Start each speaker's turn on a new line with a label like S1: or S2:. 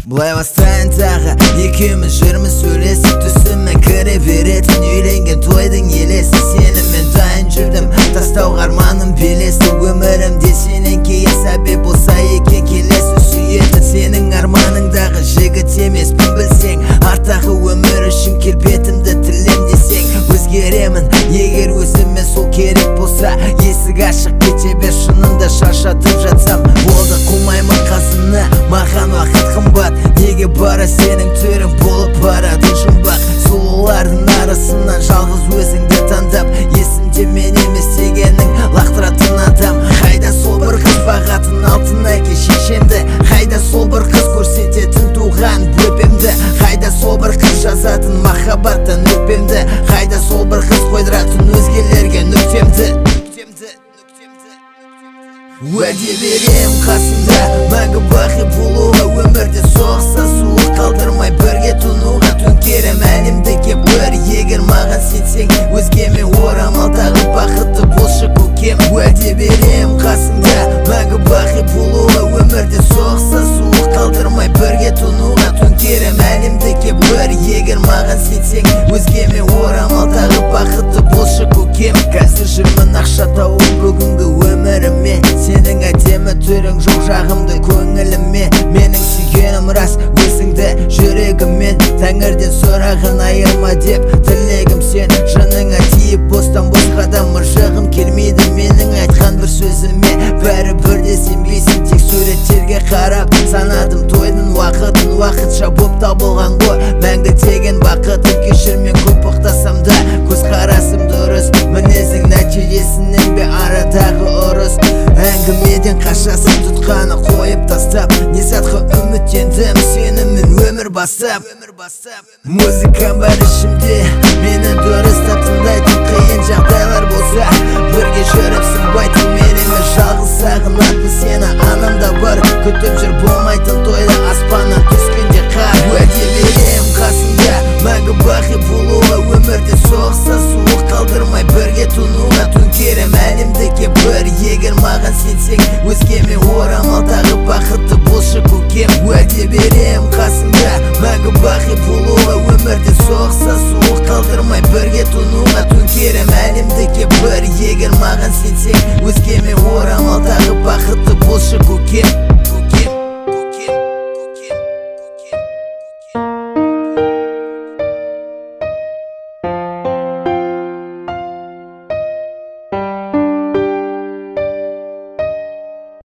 S1: Бұлай бастайын тағы екеуміз жүрміз сөйлесіп, түсіме кіре беретін үйленген тойдың елесі. Сенімен дайын жүрдім тастауға арманым белесті. Өмірімде сенен кейін сәбеп болса екен келесі сүйетін. Сенің арманыңдағы жігіт емеспін білсең, арттағы өмір үшін келбетімді тілем десең. Өзгеремін егер өзіме сол керек болса, есік ашық кете бер шынында шаршатып жатсам. Болды қумаймын қасына, маған уақыт қымбат. Неге бара сенің түрің болып барады жұмбақ. Сұлулардың арасынан жалғыз өзіңді таңдап, есімде мен емес дегенің лақтыратын адам. Қайда сол бір қыз бағатын алтын әке шешемді? Қайда сол бір қыз көрсететін туған бөпемді? Қайда сол бір қыз жазатын махаббаттан өкпемді? Қайда сол бір қыз қойдыратын өзгелерге нүктемді? Уәде берем қасында мәңгі бақи болуға, өмірде соғса суық қалдырмай бірге тұнуға. Төңкерем әлемді кеп бір, егер маған сенсең өзгеме орамал тағып бақытты болшы көкем. Уәде берем қасында мәңгі бақи болуға, өмірде соғса суық қалдырмай бірге тұнуға. Төңкерем әлемді кеп бір, егер маған сенсең өзгеме орамал тағып бақытты болшы көкем. Қазір жүрмін ақша тауып бүгінгі өміріме, сенің әдемі түрің жоқ жағымды көңіліме. Менің сүйгенім рас өзіңді жүрегіммен, тәңірден сұрағын айырма деп тілегім сен. Жаныңа тиіп бостан бос қадам мыржығым келмейді менің айтқан бір сөзіме. Бәрі бірде сенбейсің, тек суреттерге қарап санадым тойдың уақытын. Уақытша боп табылған ғой мәңгі деген бақытым. Кешірмен көп боқтасам да көз қарасым дұрыс, мінезің нәтижесінен бе арадағы ұрыс. Әңгімеден қашасын тұтқаны қойып тастап, не затқа үміттендім сенімен өмір бастап. Музыкам бар ішімде, мені дұрыстап тыңдайтын. Қиын жағдайлар болса бірге жүріп сынбайтын. Мен емес жалғыз сағынатын сені анамда бар. Күтіп жүр болмайтын тойда аспаннан түскенде қар. Уәде берем қасында мәңгі бақи болуға, өмірде соғса суық қалдырмай бірге тұнуға. Төңкерем әлемді кеп бір, егер маған сенсең өзгеме орамал тағып бақытты болшы көкем. Уәде берем қасында мәңгі бақи болуға, өмірде соғса